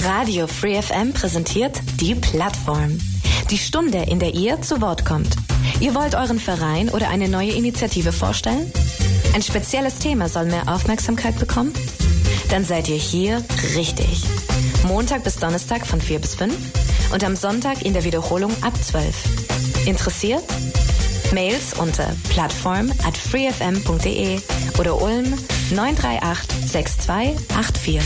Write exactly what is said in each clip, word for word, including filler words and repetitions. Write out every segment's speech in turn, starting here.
Radio Free F M präsentiert die Plattform. Die Stunde, in der ihr zu Wort kommt. Ihr wollt euren Verein oder eine neue Initiative vorstellen? Ein spezielles Thema soll mehr Aufmerksamkeit bekommen? Dann seid ihr hier richtig. Montag bis Donnerstag von vier bis fünf und am Sonntag in der Wiederholung ab zwölf. Interessiert? Mails unter plattform at freefm punkt de oder Ulm neun drei acht sechs zwei acht vier.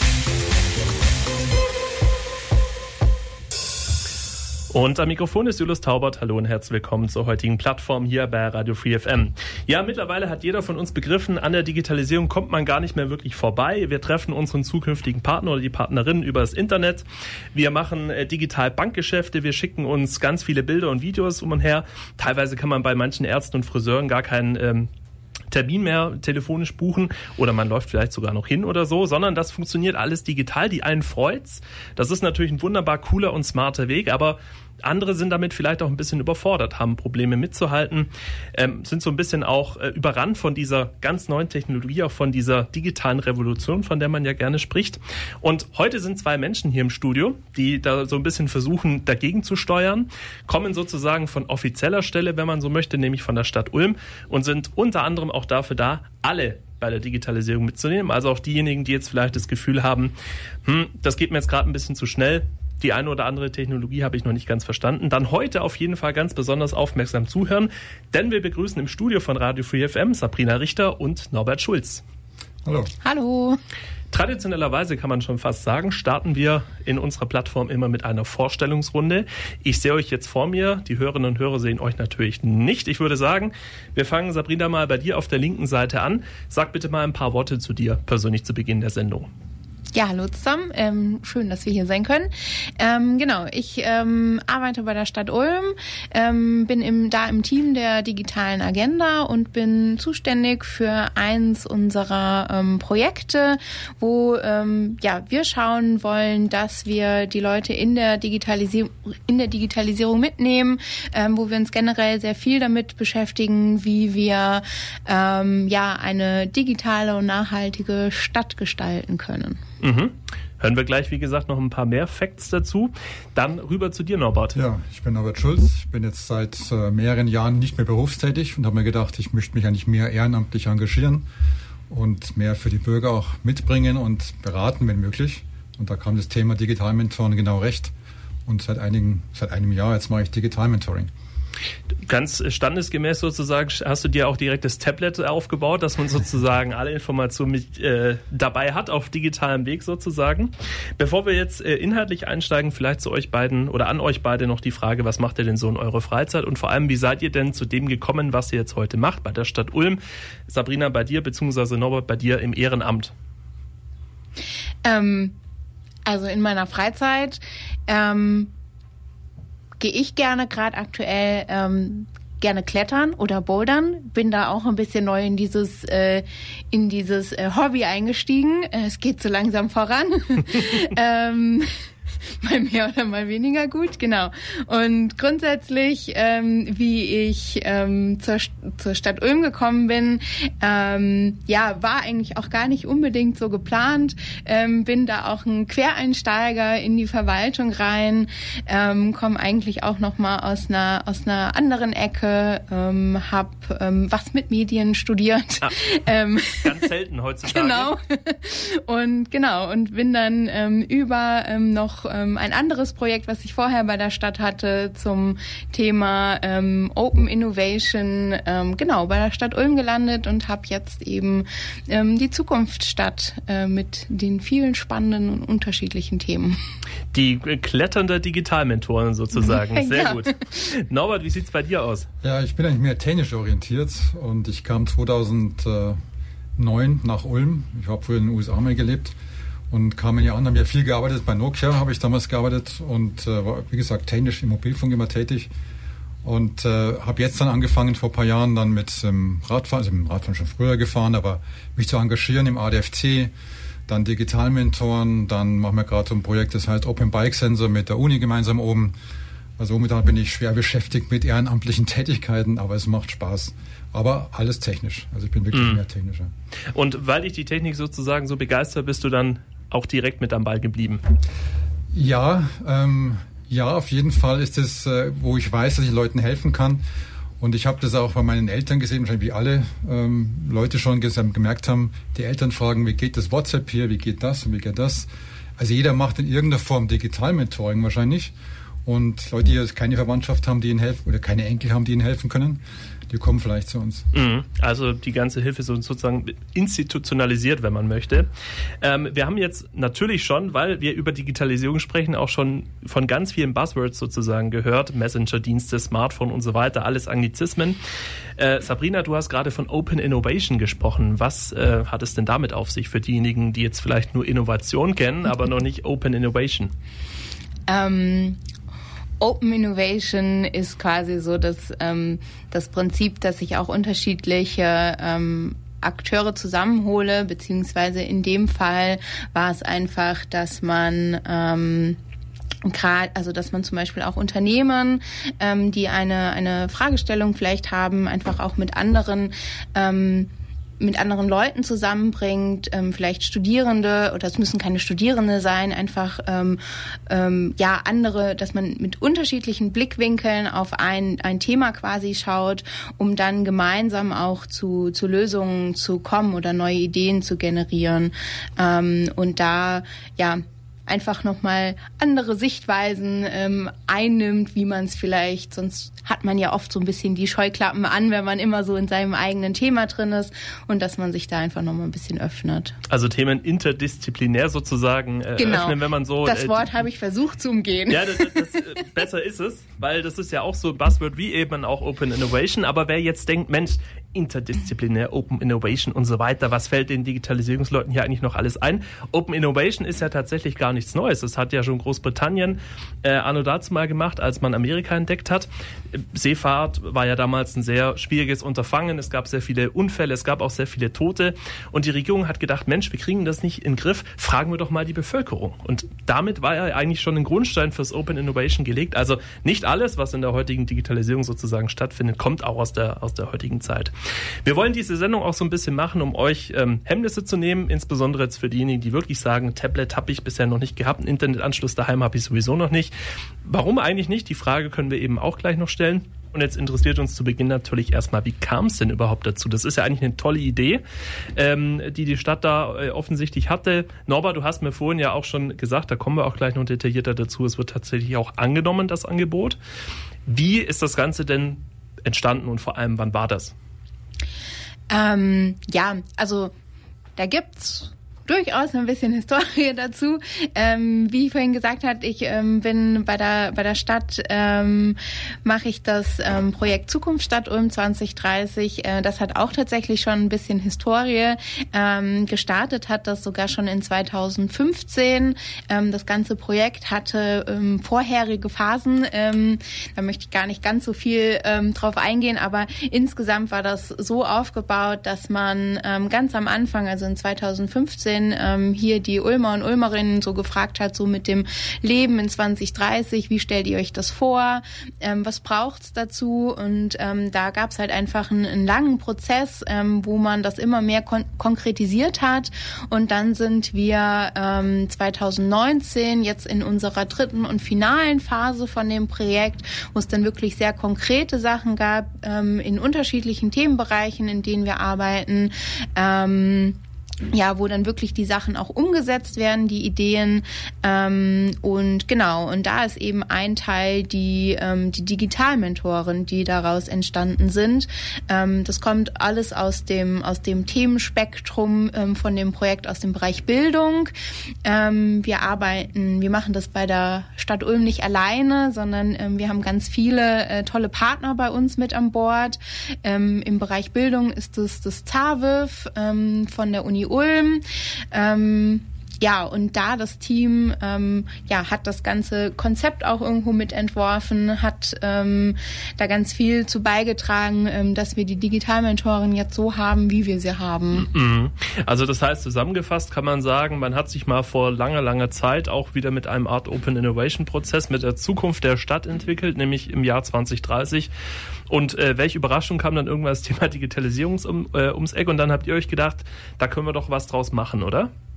Und am Mikrofon ist Julius Taubert. Hallo und herzlich willkommen zur heutigen Plattform hier bei Radio Free F M. Ja, mittlerweile hat jeder von uns begriffen, an der Digitalisierung kommt man gar nicht mehr wirklich vorbei. Wir treffen unseren zukünftigen Partner oder die Partnerin über das Internet. Wir machen äh, digital Bankgeschäfte. Wir schicken uns ganz viele Bilder und Videos um und her. Teilweise kann man bei manchen Ärzten und Friseuren gar keinen ähm, Termin mehr telefonisch buchen oder man läuft vielleicht sogar noch hin oder so, sondern das funktioniert alles digital. Die einen freut's. Das ist natürlich ein wunderbar cooler und smarter Weg, aber andere sind damit vielleicht auch ein bisschen überfordert, haben Probleme mitzuhalten, ähm, sind so ein bisschen auch äh, überrannt von dieser ganz neuen Technologie, auch von dieser digitalen Revolution, von der man ja gerne spricht. Und heute sind zwei Menschen hier im Studio, die da so ein bisschen versuchen, dagegen zu steuern, kommen sozusagen von offizieller Stelle, wenn man so möchte, nämlich von der Stadt Ulm und sind unter anderem auch dafür da, alle bei der Digitalisierung mitzunehmen. Also auch diejenigen, die jetzt vielleicht das Gefühl haben, hm, das geht mir jetzt gerade ein bisschen zu schnell, die eine oder andere Technologie habe ich noch nicht ganz verstanden, dann heute auf jeden Fall ganz besonders aufmerksam zuhören, denn wir begrüßen im Studio von Radio Free F M Sabrina Richter und Norbert Schulz. Hallo. Hallo. Traditionellerweise kann man schon fast sagen, starten wir in unserer Plattform immer mit einer Vorstellungsrunde. Ich sehe euch jetzt vor mir, die Hörerinnen und Hörer sehen euch natürlich nicht. Ich würde sagen, wir fangen, Sabrina, mal bei dir auf der linken Seite an. Sag bitte mal ein paar Worte zu dir persönlich zu Beginn der Sendung. Ja, hallo zusammen. Ähm, schön, dass wir hier sein können. Ähm, genau, ich ähm, arbeite bei der Stadt Ulm, ähm, bin im, da im Team der digitalen Agenda und bin zuständig für eins unserer ähm, Projekte, wo ähm, ja wir schauen wollen, dass wir die Leute in der Digitalisierung, in der Digitalisierung mitnehmen, ähm, wo wir uns generell sehr viel damit beschäftigen, wie wir ähm, ja eine digitale und nachhaltige Stadt gestalten können. Mhm. Hören wir gleich, wie gesagt, noch ein paar mehr Facts dazu. Dann rüber zu dir, Norbert. Ja, ich bin Norbert Schulz. Ich bin jetzt seit äh, mehreren Jahren nicht mehr berufstätig und habe mir gedacht, ich möchte mich eigentlich mehr ehrenamtlich engagieren und mehr für die Bürger auch mitbringen und beraten, wenn möglich. Und da kam das Thema Digital-Mentoren genau recht. Und seit einigen, seit einem Jahr jetzt mache ich Digital-Mentoring. Ganz standesgemäß sozusagen hast du dir auch direkt das Tablet aufgebaut, dass man sozusagen alle Informationen mit äh, dabei hat auf digitalem Weg sozusagen. Bevor wir jetzt äh, inhaltlich einsteigen, vielleicht zu euch beiden oder an euch beide noch die Frage, was macht ihr denn so in eurer Freizeit und vor allem, wie seid ihr denn zu dem gekommen, was ihr jetzt heute macht bei der Stadt Ulm? Sabrina, bei dir beziehungsweise Norbert, bei dir im Ehrenamt. Ähm, also in meiner Freizeit ähm gehe ich gerne gerade aktuell ähm, gerne klettern oder bouldern. Bin da auch ein bisschen neu in dieses äh, in dieses äh, Hobby eingestiegen. Äh, es geht so langsam voran. ähm, mal mehr oder mal weniger gut, genau. Und grundsätzlich, ähm, wie ich ähm, zur, zur Stadt Ulm gekommen bin, ähm, ja, war eigentlich auch gar nicht unbedingt so geplant. Ähm, bin da auch ein Quereinsteiger in die Verwaltung rein, ähm, komme eigentlich auch nochmal aus einer aus einer anderen Ecke, ähm, habe ähm, was mit Medien studiert. Ah, ähm, ganz selten heutzutage. Genau. Und genau, und bin dann ähm, über ähm, noch ähm, ein anderes Projekt, was ich vorher bei der Stadt hatte, zum Thema ähm, Open Innovation, ähm, genau, bei der Stadt Ulm gelandet und habe jetzt eben ähm, die Zukunftsstadt äh, mit den vielen spannenden und unterschiedlichen Themen. Die kletternde Digitalmentoren sozusagen, sehr ja. gut. Norbert, wie sieht's bei dir aus? Ja, ich bin eigentlich mehr technisch orientiert und ich kam zweitausendneun nach Ulm. Ich habe früher in den U S A mal gelebt. Und kamen ja an, haben ja viel gearbeitet. Bei Nokia habe ich damals gearbeitet und äh, war, wie gesagt, technisch im Mobilfunk immer tätig. Und äh, habe jetzt dann angefangen, vor ein paar Jahren dann mit ähm, Radfahren, also mit dem Radfahren schon früher gefahren, aber mich zu engagieren im A D F C, dann Digitalmentoren, dann machen wir gerade so ein Projekt, das heißt Open Bike Sensor mit der Uni gemeinsam oben. Also momentan bin ich schwer beschäftigt mit ehrenamtlichen Tätigkeiten, aber es macht Spaß. Aber alles technisch. Also ich bin wirklich mm. mehr technischer. Und weil dich die Technik sozusagen so begeistert, bist du dann auch direkt mit am Ball geblieben? Ja, ähm, ja, auf jeden Fall ist es, äh, wo ich weiß, dass ich Leuten helfen kann. Und ich habe das auch bei meinen Eltern gesehen, wahrscheinlich wie alle ähm, Leute schon gemerkt haben, die Eltern fragen, wie geht das WhatsApp hier, wie geht das und wie geht das? Also jeder macht in irgendeiner Form Digital-Mentoring wahrscheinlich. Und Leute, die jetzt keine Verwandtschaft haben, die ihnen helfen, oder keine Enkel haben, die ihnen helfen können, die kommen vielleicht zu uns. Also die ganze Hilfe ist sozusagen institutionalisiert, wenn man möchte. Ähm, wir haben jetzt natürlich schon, weil wir über Digitalisierung sprechen, auch schon von ganz vielen Buzzwords sozusagen gehört. Messenger-Dienste, Smartphone und so weiter, alles Anglizismen. Äh, Sabrina, du hast gerade von Open Innovation gesprochen. Was äh, hat es denn damit auf sich für diejenigen, die jetzt vielleicht nur Innovation kennen, aber noch nicht Open Innovation? Ähm... Open Innovation ist quasi so das, ähm, das Prinzip, dass ich auch unterschiedliche ähm, Akteure zusammenhole, beziehungsweise in dem Fall war es einfach, dass man ähm, gerade, also dass man zum Beispiel auch Unternehmen, ähm, die eine eine Fragestellung vielleicht haben, einfach auch mit anderen ähm, mit anderen Leuten zusammenbringt, ähm, vielleicht Studierende, oder es müssen keine Studierende sein, einfach ähm, ähm, ja andere, dass man mit unterschiedlichen Blickwinkeln auf ein ein Thema quasi schaut, um dann gemeinsam auch zu zu Lösungen zu kommen oder neue Ideen zu generieren, ähm, und da ja einfach nochmal andere Sichtweisen ähm, einnimmt, wie man es vielleicht, sonst hat man ja oft so ein bisschen die Scheuklappen an, wenn man immer so in seinem eigenen Thema drin ist, und dass man sich da einfach nochmal ein bisschen öffnet. Also Themen interdisziplinär sozusagen äh, genau. öffnen, wenn man so... Das äh, Wort habe ich versucht zu umgehen. Ja, das, das, äh, besser ist es, weil das ist ja auch so ein Buzzword wie eben auch Open Innovation, aber wer jetzt denkt, Mensch, interdisziplinär, Open Innovation und so weiter, was fällt den Digitalisierungsleuten hier eigentlich noch alles ein? Open Innovation ist ja tatsächlich gar nichts Neues. Das hat ja schon Großbritannien äh, anno dazu mal gemacht, als man Amerika entdeckt hat. Seefahrt war ja damals ein sehr schwieriges Unterfangen. Es gab sehr viele Unfälle, es gab auch sehr viele Tote. Und die Regierung hat gedacht, Mensch, wir kriegen das nicht in den Griff, fragen wir doch mal die Bevölkerung. Und damit war ja eigentlich schon ein Grundstein fürs Open Innovation gelegt. Also nicht alles, was in der heutigen Digitalisierung sozusagen stattfindet, kommt auch aus der, aus der heutigen Zeit. Wir wollen diese Sendung auch so ein bisschen machen, um euch ähm, Hemmnisse zu nehmen, insbesondere jetzt für diejenigen, die wirklich sagen, Tablet habe ich bisher noch nicht gehabt, einen Internetanschluss daheim habe ich sowieso noch nicht. Warum eigentlich nicht? Die Frage können wir eben auch gleich noch stellen. Und jetzt interessiert uns zu Beginn natürlich erstmal, wie kam es denn überhaupt dazu? Das ist ja eigentlich eine tolle Idee, ähm, die die Stadt da äh, offensichtlich hatte. Norbert, du hast mir vorhin ja auch schon gesagt, da kommen wir auch gleich noch detaillierter dazu, es wird tatsächlich auch angenommen, das Angebot. Wie ist das Ganze denn entstanden und vor allem, wann war das? Ähm, ja, also da gibt's durchaus ein bisschen Historie dazu. Ähm, wie ich vorhin gesagt habe, ich ähm, bin bei der bei der Stadt, ähm, mache ich das ähm, Projekt Zukunftsstadt Ulm zwanzig dreißig. Äh, das hat auch tatsächlich schon ein bisschen Historie. Ähm, gestartet hat das sogar schon in zweitausendfünfzehn. Ähm, das ganze Projekt hatte ähm, vorherige Phasen. Ähm, da möchte ich gar nicht ganz so viel ähm, drauf eingehen, aber insgesamt war das so aufgebaut, dass man ähm, ganz am Anfang, also in zweitausendfünfzehn, ähm, hier die Ulmer und Ulmerinnen so gefragt hat, so mit dem Leben in zwanzig dreißig, wie stellt ihr euch das vor, ähm, was braucht's dazu? Und ähm, da gab's halt einfach einen, einen langen Prozess, ähm, wo man das immer mehr kon- konkretisiert hat, und dann sind wir ähm, zweitausendneunzehn jetzt in unserer dritten und finalen Phase von dem Projekt, wo es dann wirklich sehr konkrete Sachen gab, ähm, in unterschiedlichen Themenbereichen, in denen wir arbeiten, ähm, ja, wo dann wirklich die Sachen auch umgesetzt werden, die Ideen, ähm, und genau, und da ist eben ein Teil die ähm, die Digitalmentoren, die daraus entstanden sind. Ähm, das kommt alles aus dem aus dem Themenspektrum ähm, von dem Projekt aus dem Bereich Bildung. Ähm, wir arbeiten, wir machen das bei der Stadt Ulm nicht alleine, sondern ähm, wir haben ganz viele äh, tolle Partner bei uns mit an Bord. Ähm, im Bereich Bildung ist es das Z A W I F ähm, von der Uni Ulm. Ähm, ja, und da das Team ähm, ja, hat das ganze Konzept auch irgendwo mitentworfen, hat ähm, da ganz viel zu beigetragen, ähm, dass wir die Digitalmentoren jetzt so haben, wie wir sie haben. Also das heißt, zusammengefasst kann man sagen, man hat sich mal vor langer, langer Zeit auch wieder mit einem Art Open Innovation Prozess mit der Zukunft der Stadt entwickelt, nämlich im Jahr zwanzig dreißig. Und äh, welche Überraschung kam dann irgendwann das Thema Digitalisierung um, äh, ums Eck, und dann habt ihr euch gedacht, da können wir doch was draus machen, oder?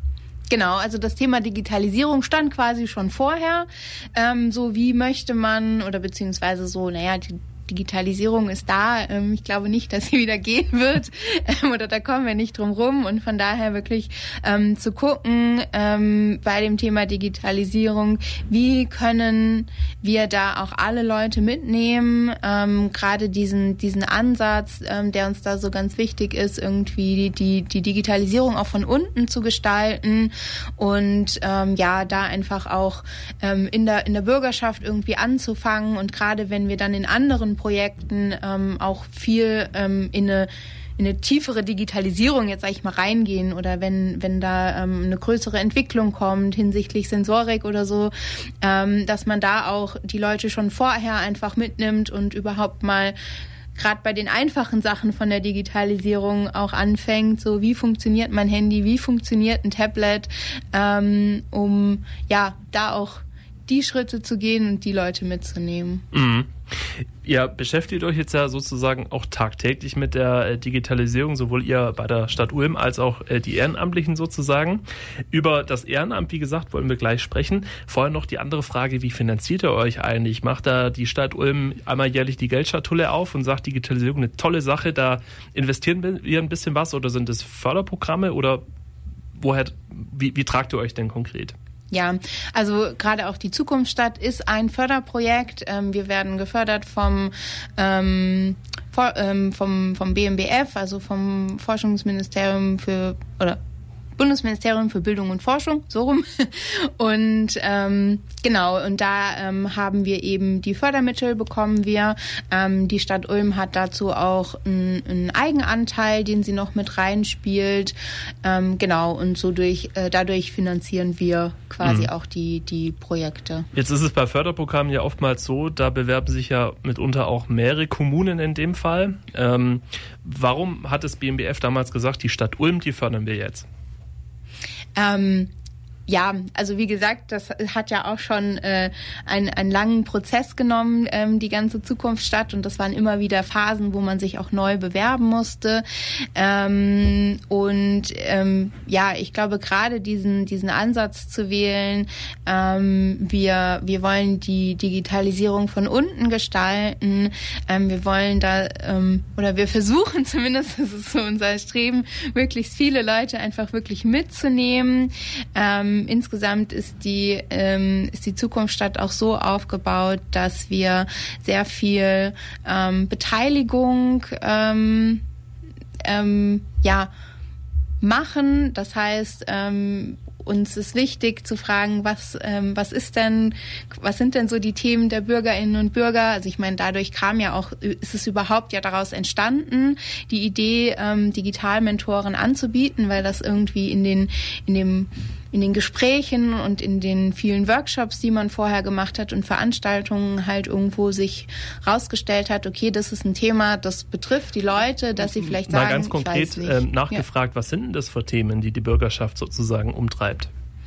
Genau, also das Thema Digitalisierung stand quasi schon vorher. Ähm, so wie möchte man oder beziehungsweise so, naja, die Digitalisierung ist da. Ähm, ich glaube nicht, dass sie wieder gehen wird ähm, oder da kommen wir nicht drum rum. Und von daher wirklich ähm, zu gucken ähm, bei dem Thema Digitalisierung, wie können wir da auch alle Leute mitnehmen, ähm, gerade diesen diesen Ansatz, ähm, der uns da so ganz wichtig ist, irgendwie die die Digitalisierung auch von unten zu gestalten und ähm, ja, da einfach auch ähm, in der in der Bürgerschaft irgendwie anzufangen und gerade wenn wir dann in anderen Projekten ähm, auch viel ähm, in eine in eine tiefere Digitalisierung jetzt sage ich mal reingehen oder wenn wenn da ähm, eine größere Entwicklung kommt hinsichtlich Sensorik oder so, ähm, dass man da auch die Leute schon vorher einfach mitnimmt und überhaupt mal gerade bei den einfachen Sachen von der Digitalisierung auch anfängt, so wie funktioniert mein Handy, wie funktioniert ein Tablet, ähm, um ja da auch die Schritte zu gehen und die Leute mitzunehmen. Mhm. Ihr beschäftigt euch jetzt ja sozusagen auch tagtäglich mit der äh, Digitalisierung, sowohl ihr bei der Stadt Ulm als auch äh, die Ehrenamtlichen sozusagen. Über das Ehrenamt, wie gesagt, wollen wir gleich sprechen. Vorher noch die andere Frage, wie finanziert ihr euch eigentlich? Macht da die Stadt Ulm einmal jährlich die Geldschatulle auf und sagt, Digitalisierung eine tolle Sache, da investieren wir ein bisschen was oder sind es Förderprogramme oder woher, wie, wie tragt ihr euch denn konkret? Ja, also gerade auch die Zukunftsstadt ist ein Förderprojekt. Ähm, wir werden gefördert vom ähm, vor, ähm, vom vom B M B F, also vom Forschungsministerium für oder Bundesministerium für Bildung und Forschung, so rum. Und ähm, genau, und da ähm, haben wir eben die Fördermittel bekommen wir. Ähm, die Stadt Ulm hat dazu auch einen Eigenanteil, den sie noch mit reinspielt. Ähm, genau, und so durch, äh, dadurch finanzieren wir quasi mhm. auch die, die Projekte. Jetzt ist es bei Förderprogrammen ja oftmals so, da bewerben sich ja mitunter auch mehrere Kommunen in dem Fall. Ähm, warum hat das B M B F damals gesagt, die Stadt Ulm, die fördern wir jetzt? Ähm, ja, also wie gesagt, das hat ja auch schon äh, einen, einen langen Prozess genommen, ähm, die ganze Zukunftsstadt und das waren immer wieder Phasen, wo man sich auch neu bewerben musste ähm, und ähm, ja, ich glaube gerade diesen diesen Ansatz zu wählen, ähm, wir wir wollen die Digitalisierung von unten gestalten, ähm, wir wollen da ähm, oder wir versuchen zumindest, das ist so unser Streben, möglichst viele Leute einfach wirklich mitzunehmen. Ähm, Insgesamt ist die, ähm, ist die Zukunftsstadt auch so aufgebaut, dass wir sehr viel ähm, Beteiligung ähm, ähm, ja, machen. Das heißt, ähm, uns ist wichtig zu fragen, was ähm, was ist denn, was sind denn so die Themen der Bürgerinnen und Bürger? Also ich meine, dadurch kam ja auch, ist es überhaupt ja daraus entstanden, die Idee, ähm, Digitalmentoren anzubieten, weil das irgendwie in den in dem in den Gesprächen und in den vielen Workshops, die man vorher gemacht hat und Veranstaltungen halt irgendwo sich rausgestellt hat, okay, das ist ein Thema, das betrifft die Leute, dass sie vielleicht sagen, mal ganz konkret ich weiß nicht. Ähm, nachgefragt, ja. Was sind denn das für Themen, die die Bürgerschaft sozusagen umtreibt?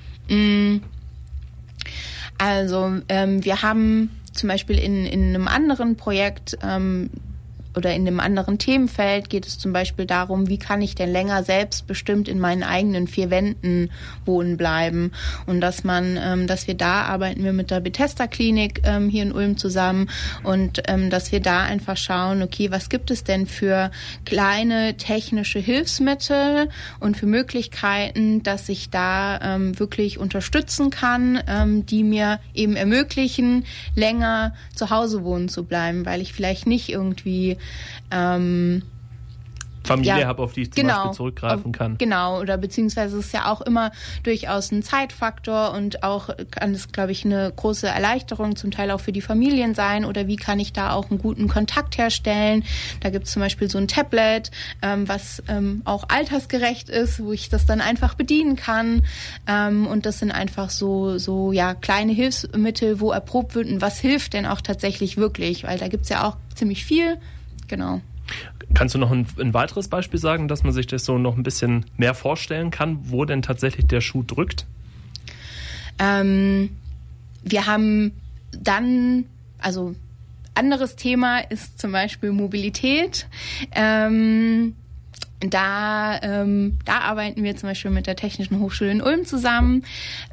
Also ähm, wir haben zum Beispiel in, in einem anderen Projekt ähm, oder in einem anderen Themenfeld geht es zum Beispiel darum, wie kann ich denn länger selbstbestimmt in meinen eigenen vier Wänden wohnen bleiben und dass man, ähm, dass wir da arbeiten wir mit der Bethesda Klinik ähm, hier in Ulm zusammen und ähm, dass wir da einfach schauen, okay, was gibt es denn für kleine technische Hilfsmittel und für Möglichkeiten, dass ich da ähm, wirklich unterstützen kann, ähm, die mir eben ermöglichen, länger zu Hause wohnen zu bleiben, weil ich vielleicht nicht irgendwie Ähm, Familie ja, habe, auf die ich zum genau, Beispiel zurückgreifen kann. Auf, genau, oder beziehungsweise es ist ja auch immer durchaus ein Zeitfaktor und auch kann es, glaube ich, eine große Erleichterung zum Teil auch für die Familien sein oder wie kann ich da auch einen guten Kontakt herstellen. Da gibt es zum Beispiel so ein Tablet, ähm, was ähm, auch altersgerecht ist, wo ich das dann einfach bedienen kann ähm, und das sind einfach so, so ja kleine Hilfsmittel, wo erprobt wird und was hilft denn auch tatsächlich wirklich, weil da gibt es ja auch ziemlich viel, genau. Kannst du noch ein, ein weiteres Beispiel sagen, dass man sich das so noch ein bisschen mehr vorstellen kann, wo denn tatsächlich der Schuh drückt? Ähm, wir haben dann, also anderes Thema ist zum Beispiel Mobilität. Ähm, Da, ähm, da arbeiten wir zum Beispiel mit der Technischen Hochschule in Ulm zusammen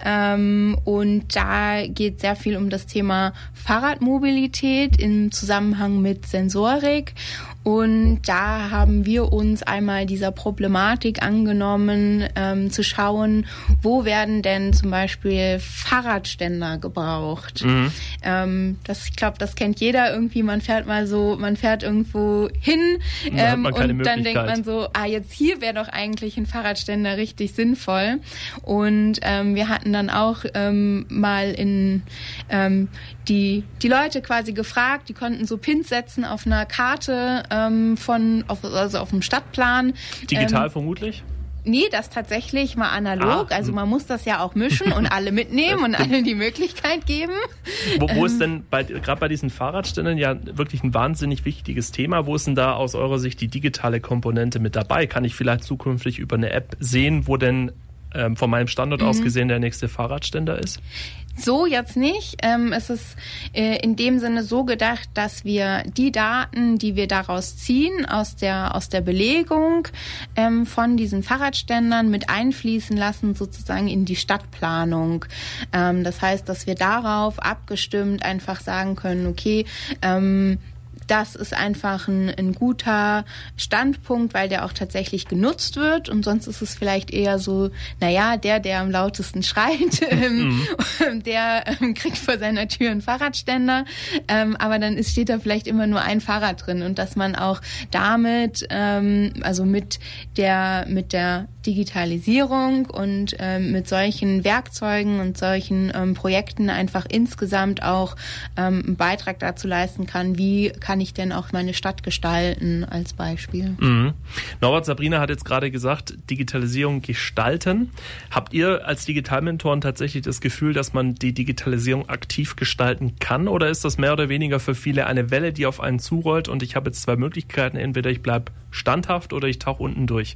ähm, und da geht sehr viel um das Thema Fahrradmobilität im Zusammenhang mit Sensorik. Und da haben wir uns einmal dieser Problematik angenommen, ähm, zu schauen, wo werden denn zum Beispiel Fahrradständer gebraucht. Mhm. Ähm, das, ich glaube, das kennt jeder irgendwie. Man fährt mal so, man fährt irgendwo hin ähm, und dann denkt man so, ah, jetzt hier wäre doch eigentlich ein Fahrradständer richtig sinnvoll. Und ähm, wir hatten dann auch ähm, mal in ähm, die die Leute quasi gefragt, die konnten so Pins setzen auf einer Karte ähm, von, auf, also auf dem Stadtplan. Digital ähm, vermutlich? Nee, das tatsächlich mal analog. Ah, also man muss das ja auch mischen und alle mitnehmen und allen die Möglichkeit geben. Wo, wo ist denn bei, gerade bei diesen Fahrradständern ja wirklich ein wahnsinnig wichtiges Thema? Wo ist denn da aus eurer Sicht die digitale Komponente mit dabei? Kann ich vielleicht zukünftig über eine App sehen, wo denn ähm, von meinem Standort mhm. aus gesehen der nächste Fahrradständer ist? So jetzt nicht. Ähm, es ist äh, in dem Sinne so gedacht, dass wir die Daten, die wir daraus ziehen, aus der, aus der Belegung ähm, von diesen Fahrradständern mit einfließen lassen, sozusagen in die Stadtplanung. Ähm, das heißt, dass wir darauf abgestimmt einfach sagen können, okay, ähm, das ist einfach ein, ein guter Standpunkt, weil der auch tatsächlich genutzt wird. Und sonst ist es vielleicht eher so, naja, der, der am lautesten schreit, ähm, mhm. der ähm, kriegt vor seiner Tür einen Fahrradständer. Ähm, aber dann ist, steht da vielleicht immer nur ein Fahrrad drin. Und dass man auch damit, ähm, also mit der, mit der Digitalisierung und ähm, mit solchen Werkzeugen und solchen ähm, Projekten einfach insgesamt auch ähm, einen Beitrag dazu leisten kann, wie kann ich denn auch meine Stadt gestalten als Beispiel. Mhm. Norbert, Sabrina hat jetzt gerade gesagt, Digitalisierung gestalten. Habt ihr als Digitalmentoren tatsächlich das Gefühl, dass man die Digitalisierung aktiv gestalten kann, oder ist das mehr oder weniger für viele eine Welle, die auf einen zurollt und ich habe jetzt zwei Möglichkeiten, entweder ich bleibe standhaft oder ich tauche unten durch?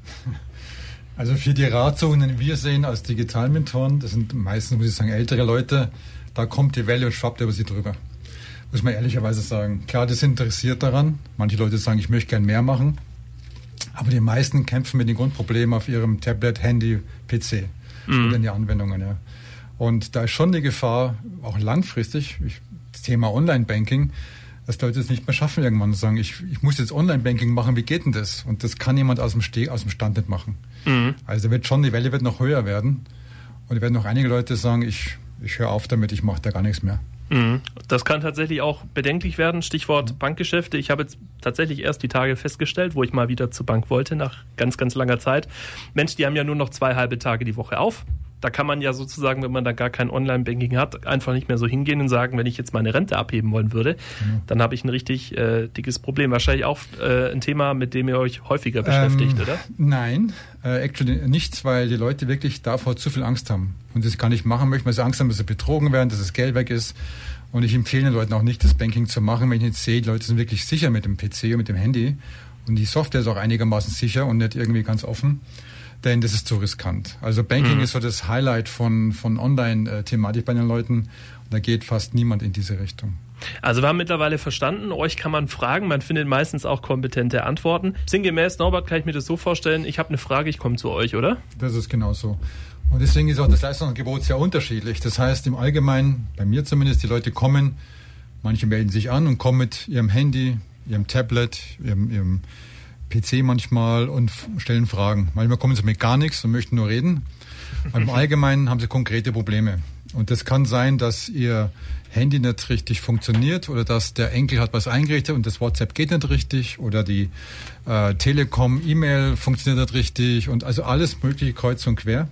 Also für die Ratsuchenden, die wir sehen als Digitalmentoren, das sind meistens, muss ich sagen, ältere Leute, da kommt die Welle und schwappt über sie drüber. Muss man ehrlicherweise sagen. Klar, das ist interessiert daran. Manche Leute sagen, ich möchte gern mehr machen. Aber die meisten kämpfen mit den Grundproblemen auf ihrem Tablet, Handy, P C mhm. und in die Anwendungen. Ja. Und da ist schon die Gefahr, auch langfristig, ich, das Thema Online-Banking, dass Leute es nicht mehr schaffen, irgendwann zu sagen, ich, ich muss jetzt Online-Banking machen, wie geht denn das? Und das kann jemand aus dem, Ste- aus dem Stand nicht machen. Mhm. Also wird schon, die Welle wird noch höher werden. Und es werden noch einige Leute sagen, ich, ich höre auf damit, ich mache da gar nichts mehr. Mhm. Das kann tatsächlich auch bedenklich werden. Stichwort mhm. Bankgeschäfte. Ich habe jetzt tatsächlich erst die Tage festgestellt, wo ich mal wieder zur Bank wollte, nach ganz, ganz langer Zeit. Mensch, die haben ja nur noch zwei halbe Tage die Woche auf. Da kann man ja sozusagen, wenn man da gar kein Online-Banking hat, einfach nicht mehr so hingehen und sagen, wenn ich jetzt meine Rente abheben wollen würde, mhm. dann habe ich ein richtig äh, dickes Problem. Wahrscheinlich auch äh, ein Thema, mit dem ihr euch häufiger beschäftigt, ähm, oder? Nein, äh, actually nichts, weil die Leute wirklich davor zu viel Angst haben und das gar nicht machen möchten, weil sie Angst haben, dass sie betrogen werden, dass das Geld weg ist. Und ich empfehle den Leuten auch nicht, das Banking zu machen, wenn ich jetzt sehe, die Leute sind wirklich sicher mit dem P C und mit dem Handy und die Software ist auch einigermaßen sicher und nicht irgendwie ganz offen. Denn das ist zu riskant. Also Banking mhm. ist so das Highlight von, von Online-Thematik bei den Leuten. Und da geht fast niemand in diese Richtung. Also wir haben mittlerweile verstanden, euch kann man fragen, man findet meistens auch kompetente Antworten. Sinngemäß, Norbert, kann ich mir das so vorstellen, ich habe eine Frage, ich komme zu euch, oder? Das ist genau so. Und deswegen ist auch das Leistungsangebot sehr unterschiedlich. Das heißt im Allgemeinen, bei mir zumindest, die Leute kommen, manche melden sich an und kommen mit ihrem Handy, ihrem Tablet, ihrem, ihrem P C manchmal und stellen Fragen. Manchmal kommen sie mit gar nichts und möchten nur reden. Aber im Allgemeinen haben sie konkrete Probleme. Und das kann sein, dass ihr Handy nicht richtig funktioniert oder dass der Enkel hat was eingerichtet und das WhatsApp geht nicht richtig oder die äh, Telekom E-Mail funktioniert nicht richtig und also alles mögliche kreuz und quer.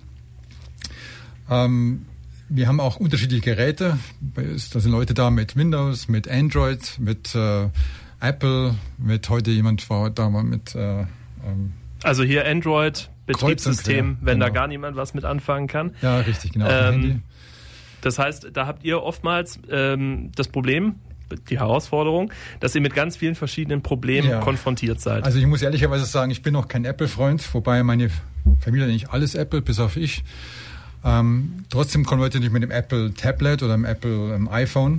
Ähm, wir haben auch unterschiedliche Geräte. Da sind Leute da mit Windows, mit Android, mit äh, Apple, mit heute jemand war da mal mit äh, ähm, also hier Android, Betriebssystem, wenn genau. da gar niemand was mit anfangen kann. Ja, richtig, genau. Ähm, das heißt, da habt ihr oftmals ähm, das Problem, die Herausforderung, dass ihr mit ganz vielen verschiedenen Problemen ja. konfrontiert seid. Also ich muss ehrlicherweise sagen, ich bin noch kein Apple-Freund, wobei meine Familie nicht alles Apple, bis auf ich. Ähm, trotzdem kommen Leute nicht mit dem Apple-Tablet oder dem Apple-iPhone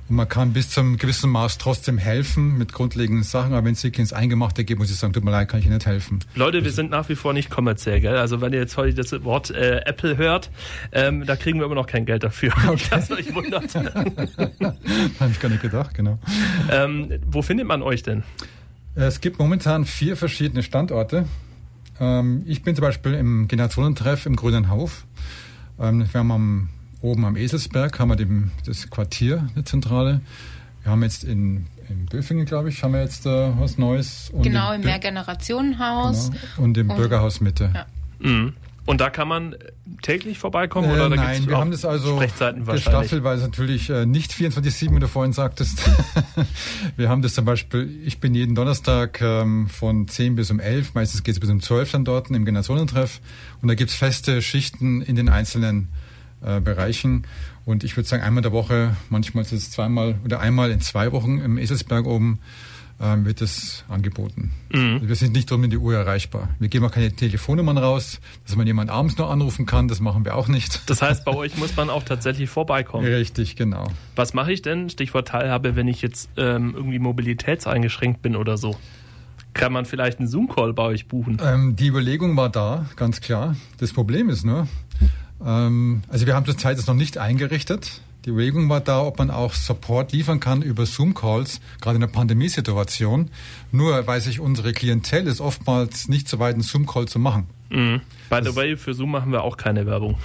Und man kann bis zum gewissen Maß trotzdem helfen mit grundlegenden Sachen, aber wenn es wirklich ins Eingemachte geht, muss ich sagen, tut mir leid, kann ich Ihnen nicht helfen. Leute, wir sind nach wie vor nicht kommerziell, gell? Also wenn ihr jetzt heute das Wort äh, Apple hört, ähm, da kriegen wir immer noch kein Geld dafür. Okay. Das euch wundert. Habe ich gar nicht gedacht, genau. Ähm, wo findet man euch denn? Es gibt momentan vier verschiedene Standorte. Ähm, ich bin zum Beispiel im Generationentreff im Grünen Hof. Ähm, wir haben am Oben am Eselsberg haben wir dem, das Quartier, eine Zentrale. Wir haben jetzt in, in Böfingen, glaube ich, haben wir jetzt äh, was Neues. Und genau, im Mehrgenerationenhaus. Genau, und im und, Bürgerhaus Mitte. Ja. Mhm. Und da kann man täglich vorbeikommen? Äh, oder da nein, gibt's wir haben das also gestaffelt, weil es natürlich äh, nicht vierundzwanzig sieben, wie du vorhin sagtest. Wir haben das zum Beispiel, ich bin jeden Donnerstag ähm, von zehn bis um elf, meistens geht es bis um zwölf dann dort im Generationentreff. Und da gibt es feste Schichten in den einzelnen Bereichen. Und ich würde sagen, einmal in der Woche, manchmal ist es zweimal oder einmal in zwei Wochen im Eselsberg oben, ähm, wird es angeboten. Mhm. Also wir sind nicht rund in die Uhr erreichbar. Wir geben auch keine Telefonnummern raus, dass man jemand abends noch anrufen kann, das machen wir auch nicht. Das heißt, bei euch muss man auch tatsächlich vorbeikommen? Richtig, genau. Was mache ich denn, Stichwort Teilhabe, wenn ich jetzt ähm, irgendwie mobilitätseingeschränkt bin oder so? Kann man vielleicht einen Zoom-Call bei euch buchen? Ähm, die Überlegung war da, ganz klar. Das Problem ist nur, also wir haben zurzeit das noch nicht eingerichtet. Die Überlegung war da, ob man auch Support liefern kann über Zoom-Calls, gerade in der Pandemiesituation. Nur weil sich unsere Klientel ist oftmals nicht so weit, einen Zoom-Call zu machen. Mhm. By the way, für Zoom machen wir auch keine Werbung.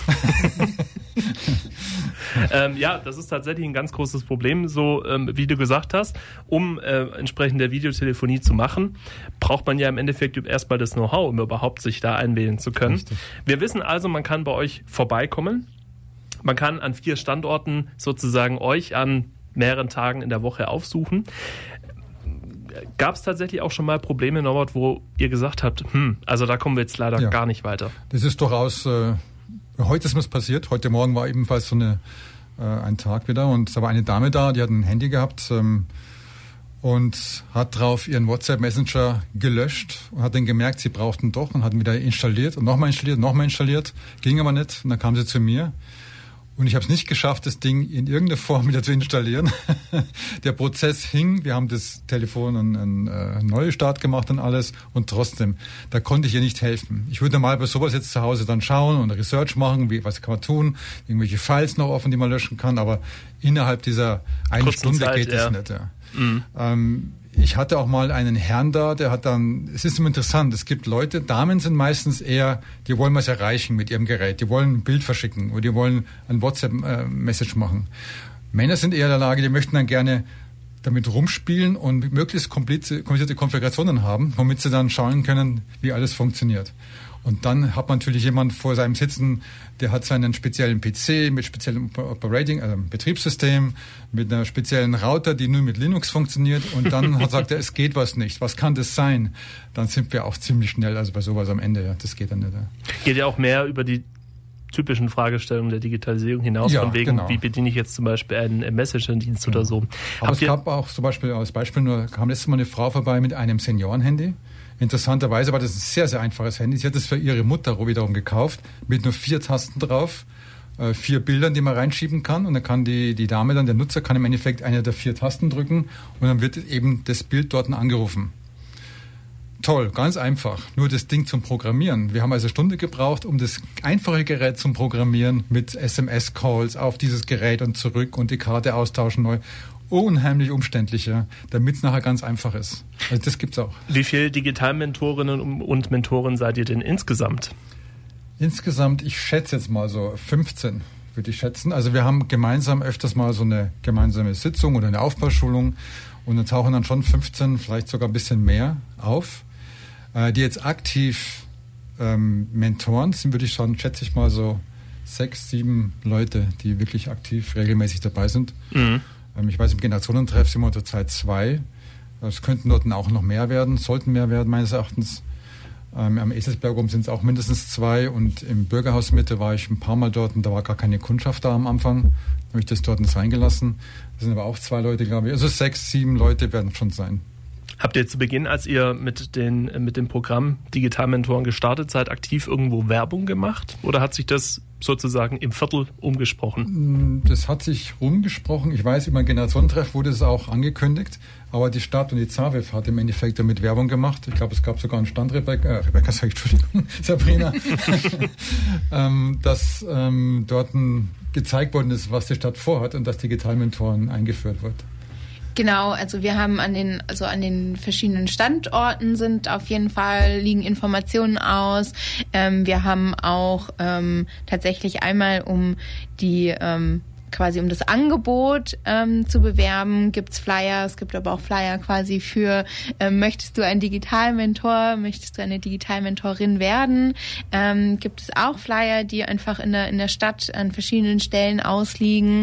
ähm, ja, das ist tatsächlich ein ganz großes Problem. So, ähm, wie du gesagt hast, um äh, entsprechend der Videotelefonie zu machen, braucht man ja im Endeffekt erstmal das Know-how, um überhaupt sich da einwählen zu können. Richtig. Wir wissen also, man kann bei euch vorbeikommen. Man kann an vier Standorten sozusagen euch an mehreren Tagen in der Woche aufsuchen. Gab es tatsächlich auch schon mal Probleme, Norbert, wo ihr gesagt habt, hm, also da kommen wir jetzt leider ja. gar nicht weiter? Das ist durchaus, äh, heute ist was passiert. Heute Morgen war ebenfalls so eine, äh, ein Tag wieder und da war eine Dame da, die hat ein Handy gehabt ähm, und hat drauf ihren WhatsApp-Messenger gelöscht und hat dann gemerkt, sie brauchten doch und hat ihn wieder installiert und nochmal installiert, nochmal installiert. Ging aber nicht und dann kam sie zu mir. Und ich habe es nicht geschafft, das Ding in irgendeiner Form wieder zu installieren. Der Prozess hing, wir haben das Telefon einen, einen äh, Neustart gemacht und alles und trotzdem, da konnte ich ihr nicht helfen. Ich würde mal bei sowas jetzt zu Hause dann schauen und Research machen, wie, was kann man tun, irgendwelche Files noch offen, die man löschen kann, aber innerhalb dieser einen Kurzen Stunde Zeit, geht es ja. nicht. Ja. Mhm. Ähm, Ich hatte auch mal einen Herrn da, der hat dann, es ist immer interessant, es gibt Leute, Damen sind meistens eher, die wollen was erreichen mit ihrem Gerät, die wollen ein Bild verschicken oder die wollen ein WhatsApp-Message machen. Männer sind eher in der Lage, die möchten dann gerne damit rumspielen und möglichst komplizierte Konfigurationen haben, womit sie dann schauen können, wie alles funktioniert. Und dann hat man natürlich jemanden vor seinem Sitzen, der hat seinen speziellen P C mit speziellem Operating, also Betriebssystem, mit einer speziellen Router, die nur mit Linux funktioniert. Und dann hat, sagt er, es geht was nicht. Was kann das sein? Dann sind wir auch ziemlich schnell, also bei sowas am Ende. Ja, das geht dann nicht. Ja. Geht ja auch mehr über die typischen Fragestellungen der Digitalisierung hinaus, ja, von wegen, genau. Wie bediene ich jetzt zum Beispiel einen Messenger-Dienst genau. oder so. Aber Habt es gab auch zum Beispiel, als Beispiel nur, kam letztes Mal eine Frau vorbei mit einem Seniorenhandy. Interessanterweise war das ein sehr, sehr einfaches Handy. Sie hat es für ihre Mutter wiederum gekauft, mit nur vier Tasten drauf, äh, vier Bildern, die man reinschieben kann. Und dann kann die, die Dame dann, der Nutzer kann im Endeffekt eine der vier Tasten drücken und dann wird eben das Bild dort angerufen. Toll, ganz einfach. Nur das Ding zum Programmieren. Wir haben also eine Stunde gebraucht, um das einfache Gerät zum Programmieren mit S M S-Calls auf dieses Gerät und zurück und die Karte austauschen neu. Unheimlich umständlicher, damit es nachher ganz einfach ist. Also das gibt's auch. Wie viele Digitalmentorinnen und Mentoren seid ihr denn insgesamt? Insgesamt, ich schätze jetzt mal so fünfzehn, würde ich schätzen. Also wir haben gemeinsam öfters mal so eine gemeinsame Sitzung oder eine Aufbauschulung und dann tauchen dann schon fünfzehn, vielleicht sogar ein bisschen mehr auf, äh, die jetzt aktiv ähm, Mentoren sind, würde ich schon, schätze ich mal so sechs, sieben Leute, die wirklich aktiv regelmäßig dabei sind. Mhm. Ich weiß, im Generationentreff sind wir zurzeit zwei. Es könnten dort auch noch mehr werden, sollten mehr werden, meines Erachtens. Ähm, am Eselsberg oben sind es auch mindestens zwei und im Bürgerhaus Mitte war ich ein paar Mal dort und da war gar keine Kundschaft da am Anfang. Da habe ich das dort nicht reingelassen. Das sind aber auch zwei Leute, glaube ich. Also sechs, sieben Leute werden schon sein. Habt ihr zu Beginn, als ihr mit, den, mit dem Programm Digitalmentoren gestartet seid, aktiv irgendwo Werbung gemacht? Oder hat sich das sozusagen im Viertel umgesprochen? Das hat sich rumgesprochen. Ich weiß, über ein Generationentreff wurde es auch angekündigt. Aber die Stadt und die Z A W F hat im Endeffekt damit Werbung gemacht. Ich glaube, es gab sogar einen Stand, Rebecca, äh, Rebecca sag ich, Entschuldigung, Sabrina, ähm, dass ähm, dort ein, gezeigt worden ist, was die Stadt vorhat und dass Digitalmentoren eingeführt wird. Genau, also wir haben an den, also an den verschiedenen Standorten sind auf jeden Fall, liegen Informationen aus. Ähm, wir haben auch ähm, tatsächlich einmal um die ähm, quasi um das Angebot ähm, zu bewerben, gibt's Flyer, es gibt aber auch Flyer quasi für, ähm, möchtest du ein Digitalmentor, möchtest du eine Digitalmentorin werden, ähm, gibt es auch Flyer, die einfach in der, in der Stadt an verschiedenen Stellen ausliegen.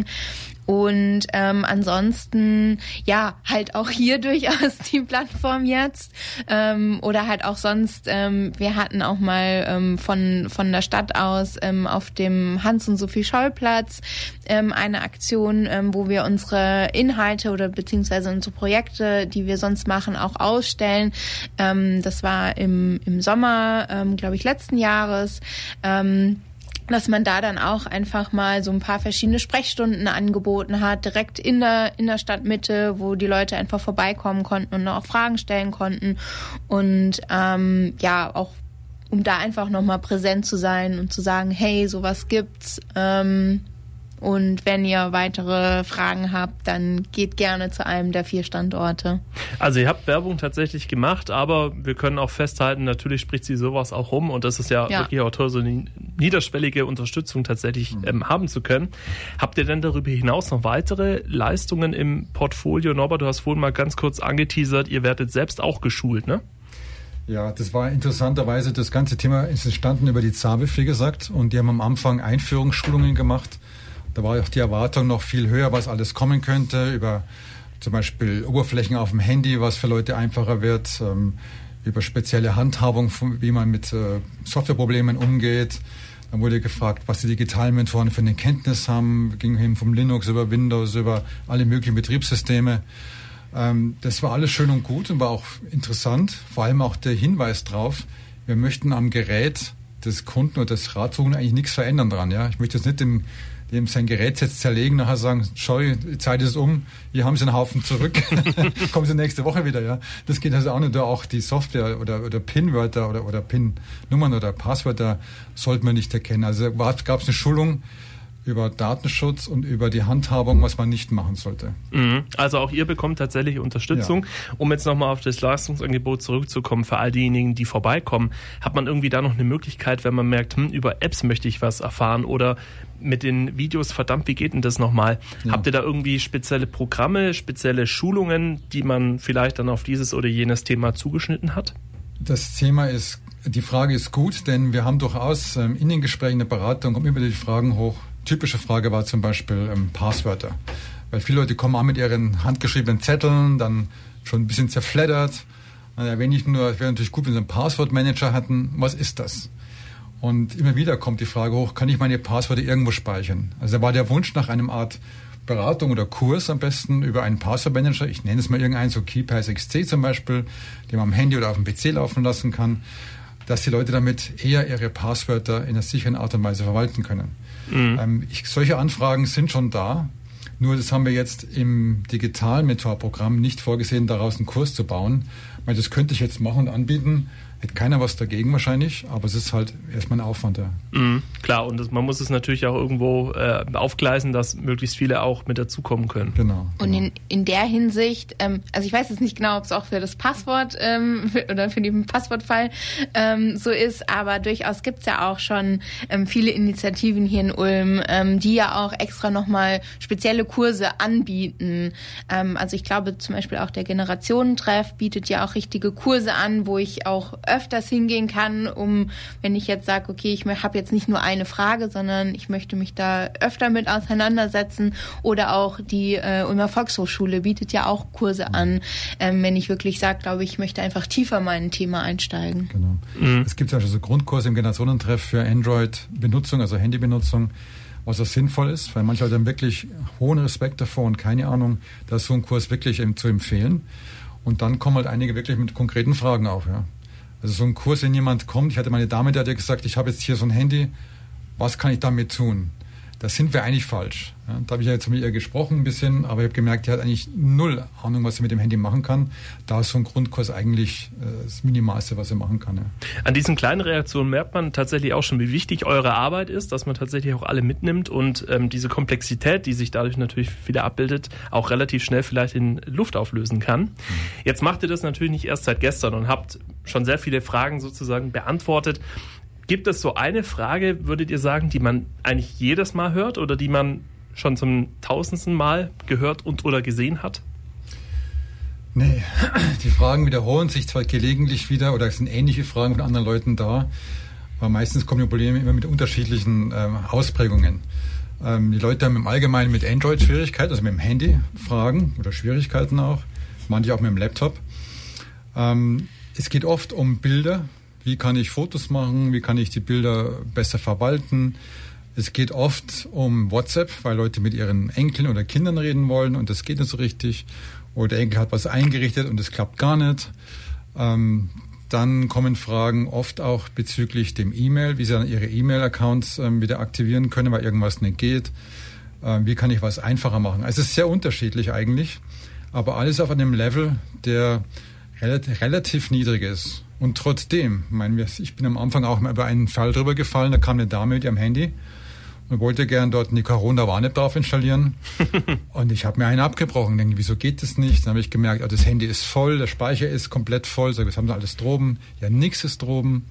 Und ähm, ansonsten, ja, halt auch hier durchaus die Plattform jetzt ähm, oder halt auch sonst, ähm, wir hatten auch mal ähm, von von der Stadt aus ähm, auf dem Hans- und Sophie-Scholl-Platz ähm, eine Aktion, ähm, wo wir unsere Inhalte oder beziehungsweise unsere Projekte, die wir sonst machen, auch ausstellen. Ähm, das war im, im Sommer, ähm, glaube ich, letzten Jahres. Ähm, dass man da dann auch einfach mal so ein paar verschiedene Sprechstunden angeboten hat, direkt in der in der Stadtmitte, wo die Leute einfach vorbeikommen konnten und auch Fragen stellen konnten und ähm, ja, auch um da einfach nochmal präsent zu sein und zu sagen, hey, sowas gibt's, ähm, und wenn ihr weitere Fragen habt, dann geht gerne zu einem der vier Standorte. Also ihr habt Werbung tatsächlich gemacht, aber wir können auch festhalten, natürlich spricht sie sowas auch rum und das ist ja, ja. wirklich auch toll, so eine niederschwellige Unterstützung tatsächlich mhm. ähm, haben zu können. Habt ihr denn darüber hinaus noch weitere Leistungen im Portfolio? Norbert, du hast vorhin mal ganz kurz angeteasert, ihr werdet selbst auch geschult, ne? Ja, das war interessanterweise, das ganze Thema ist entstanden über die Z A W F, wie gesagt, und die haben am Anfang Einführungsschulungen gemacht. Da war auch die Erwartung noch viel höher, was alles kommen könnte, über zum Beispiel Oberflächen auf dem Handy, was für Leute einfacher wird, ähm, über spezielle Handhabung, wie man mit äh, Softwareproblemen umgeht. Dann wurde gefragt, was die Digitalmentoren für eine Kenntnis haben, ging hin vom Linux über Windows, über alle möglichen Betriebssysteme. Ähm, das war alles schön und gut und war auch interessant, vor allem auch der Hinweis drauf, wir möchten am Gerät des Kunden oder des Ratsuchenden eigentlich nichts verändern dran. Ja? Ich möchte jetzt nicht dem dem sein Gerät jetzt zerlegen, nachher sagen, schau, die Zeit ist um, hier haben Sie einen Haufen zurück, kommen Sie nächste Woche wieder, ja. Das geht also auch nicht, oder auch die Software oder, oder PIN-Wörter oder, oder PIN-Nummern oder Passwörter sollten wir nicht erkennen. Also gab es eine Schulung über Datenschutz und über die Handhabung, was man nicht machen sollte. Also auch ihr bekommt tatsächlich Unterstützung. Ja. Um jetzt nochmal auf das Leistungsangebot zurückzukommen, für all diejenigen, die vorbeikommen, hat man irgendwie da noch eine Möglichkeit, wenn man merkt, hm, über Apps möchte ich was erfahren oder mit den Videos, verdammt, wie geht denn das nochmal? Ja. Habt ihr da irgendwie spezielle Programme, spezielle Schulungen, die man vielleicht dann auf dieses oder jenes Thema zugeschnitten hat? Das Thema ist, die Frage ist gut, denn wir haben durchaus ähm, in den Gesprächen der Beratung kommen immer die Fragen hoch. Typische Frage war zum Beispiel ähm, Passwörter. Weil viele Leute kommen an mit ihren handgeschriebenen Zetteln, dann schon ein bisschen zerfleddert. Naja, wenn nicht nur, es wäre natürlich gut, wenn sie einen Passwortmanager hatten. Was ist das? Und immer wieder kommt die Frage hoch, kann ich meine Passwörter irgendwo speichern? Also da war der Wunsch nach einem Art Beratung oder Kurs am besten über einen Passwortmanager. Ich nenne es mal irgendeinen, so KeePass X C zum Beispiel, den man am Handy oder auf dem P C laufen lassen kann, dass die Leute damit eher ihre Passwörter in einer sicheren Art und Weise verwalten können. Mhm. Ähm, ich, solche Anfragen sind schon da, nur das haben wir jetzt im Digital-Mentor-Programm nicht vorgesehen, daraus einen Kurs zu bauen. Weil das könnte ich jetzt machen und anbieten, hätte keiner was dagegen wahrscheinlich, aber es ist halt erstmal ein Aufwand. Ja. Mhm, klar, und das, man muss es natürlich auch irgendwo äh, aufgleisen, dass möglichst viele auch mit dazukommen können. Genau. Und genau. in, in der Hinsicht, ähm, also ich weiß jetzt nicht genau, ob es auch für das Passwort ähm, für, oder für den Passwortfall ähm, so ist, aber durchaus gibt es ja auch schon ähm, viele Initiativen hier in Ulm, ähm, die ja auch extra nochmal spezielle Kurse anbieten. Ähm, also ich glaube zum Beispiel auch der Generationentreff bietet ja auch richtige Kurse an, wo ich auch öfters hingehen kann, um, wenn ich jetzt sage, okay, ich habe jetzt nicht nur eine Frage, sondern ich möchte mich da öfter mit auseinandersetzen. Oder auch die äh, Ulmer Volkshochschule bietet ja auch Kurse an, ähm, wenn ich wirklich sage, glaube ich, ich möchte einfach tiefer in ein Thema einsteigen. Genau. Mhm. Es gibt ja also so Grundkurse im Generationentreff für Android-Benutzung, also Handybenutzung, was auch sinnvoll ist, weil manche Leute haben wirklich hohen Respekt davor und keine Ahnung, da ist so ein Kurs wirklich zu empfehlen. Und dann kommen halt einige wirklich mit konkreten Fragen auf. Ja. Also so ein Kurs, wenn jemand kommt, ich hatte meine Dame, die hat ja gesagt, ich habe jetzt hier so ein Handy, was kann ich damit tun? Da sind wir eigentlich falsch. Ja, da habe ich ja jetzt mit ihr gesprochen ein bisschen, aber ich habe gemerkt, die hat eigentlich null Ahnung, was sie mit dem Handy machen kann. Da ist so ein Grundkurs eigentlich äh, das Minimalste, was sie machen kann. Ja. An diesen kleinen Reaktionen merkt man tatsächlich auch schon, wie wichtig eure Arbeit ist, dass man tatsächlich auch alle mitnimmt und ähm, diese Komplexität, die sich dadurch natürlich wieder abbildet, auch relativ schnell vielleicht in Luft auflösen kann. Mhm. Jetzt macht ihr das natürlich nicht erst seit gestern und habt schon sehr viele Fragen sozusagen beantwortet. Gibt es so eine Frage, würdet ihr sagen, die man eigentlich jedes Mal hört oder die man schon zum tausendsten Mal gehört und oder gesehen hat? Nee, die Fragen wiederholen sich zwar gelegentlich wieder oder es sind ähnliche Fragen von anderen Leuten da, aber meistens kommen die Probleme immer mit unterschiedlichen ähm, Ausprägungen. Ähm, die Leute haben im Allgemeinen mit Android Schwierigkeiten, also mit dem Handy Fragen oder Schwierigkeiten auch, manche auch mit dem Laptop. Ähm, es geht oft um Bilder. Wie kann ich Fotos machen? Wie kann ich die Bilder besser verwalten? Es geht oft um WhatsApp, weil Leute mit ihren Enkeln oder Kindern reden wollen und das geht nicht so richtig. Oder der Enkel hat was eingerichtet und es klappt gar nicht. Ähm, dann kommen Fragen oft auch bezüglich dem E-Mail, wie sie dann ihre E-Mail-Accounts ähm, wieder aktivieren können, weil irgendwas nicht geht. Ähm, wie kann ich was einfacher machen? Also es ist sehr unterschiedlich eigentlich, aber alles auf einem Level, der relativ, relativ niedrig ist. Und trotzdem, ich, meine, ich bin am Anfang auch mal über einen Fall drüber gefallen, da kam eine Dame mit ihrem Handy und wollte gern dort eine Corona Warn-App drauf installieren. Und ich habe mir einen abgebrochen, denke, wieso geht das nicht? Dann habe ich gemerkt, oh, das Handy ist voll, der Speicher ist komplett voll. Sag, was haben sie alles droben? Ja, nichts ist droben.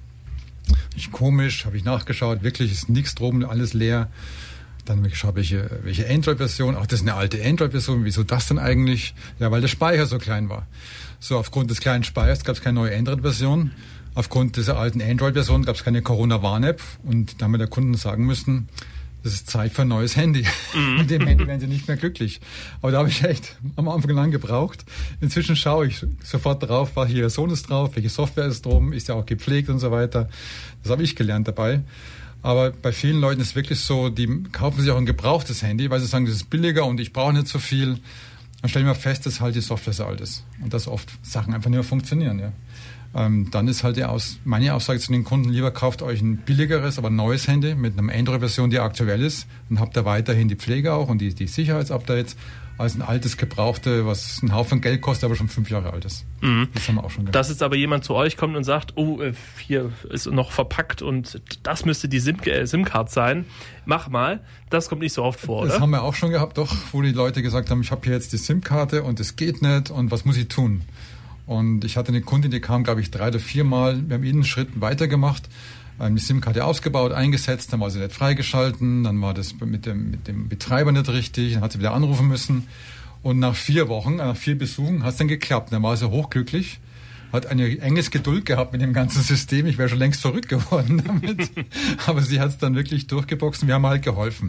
Ich komisch, habe ich nachgeschaut, wirklich ist nichts droben, alles leer. Dann habe ich geschaut, welche, welche Android-Version. Ach, das ist eine alte Android-Version. Wieso das denn eigentlich? Ja, weil der Speicher so klein war. So, aufgrund des kleinen Speichers gab es keine neue Android-Version. Aufgrund dieser alten Android-Version gab es keine Corona-Warn-App. Und da haben wir der Kunden sagen müssen, das ist Zeit für ein neues Handy. Mhm. Mit dem Handy werden sie nicht mehr glücklich. Aber da habe ich echt am Anfang lang gebraucht. Inzwischen schaue ich sofort drauf, welche Version ist drauf, welche Software ist drum, ist ja auch gepflegt und so weiter. Das habe ich gelernt dabei. Aber bei vielen Leuten ist es wirklich so, die kaufen sich auch ein gebrauchtes Handy, weil sie sagen, das ist billiger und ich brauche nicht so viel. Dann stellen wir fest, dass halt die Software so alt ist und dass oft Sachen einfach nicht mehr funktionieren. Ja. Ähm, dann ist halt die Aus- meine Aussage zu den Kunden, lieber kauft euch ein billigeres, aber neues Handy mit einer Android-Version, die aktuell ist, und habt da weiterhin die Pflege auch und die, die Sicherheitsupdates, als ein altes Gebrauchte, was einen Haufen Geld kostet, aber schon fünf Jahre alt ist. Mhm. Das haben wir auch schon gemacht. Dass jetzt aber jemand zu euch kommt und sagt, oh, hier ist noch verpackt und das müsste die SIM- äh, SIM-Card sein, mach mal. Das kommt nicht so oft vor, das oder? Das haben wir auch schon gehabt, doch, wo die Leute gesagt haben, ich habe hier jetzt die SIM-Karte und es geht nicht und was muss ich tun? Und ich hatte eine Kundin, die kam, glaube ich, drei oder vier Mal, wir haben jeden Schritt weitergemacht, die SIM-Karte ausgebaut, eingesetzt, dann war sie nicht freigeschalten, dann war das mit dem, mit dem Betreiber nicht richtig, dann hat sie wieder anrufen müssen. Und nach vier Wochen, nach vier Besuchen, hat es dann geklappt. Dann war sie hochglücklich, hat eine enges Geduld gehabt mit dem ganzen System. Ich wäre schon längst verrückt geworden damit. Aber sie hat es dann wirklich durchgeboxt und wir haben halt geholfen.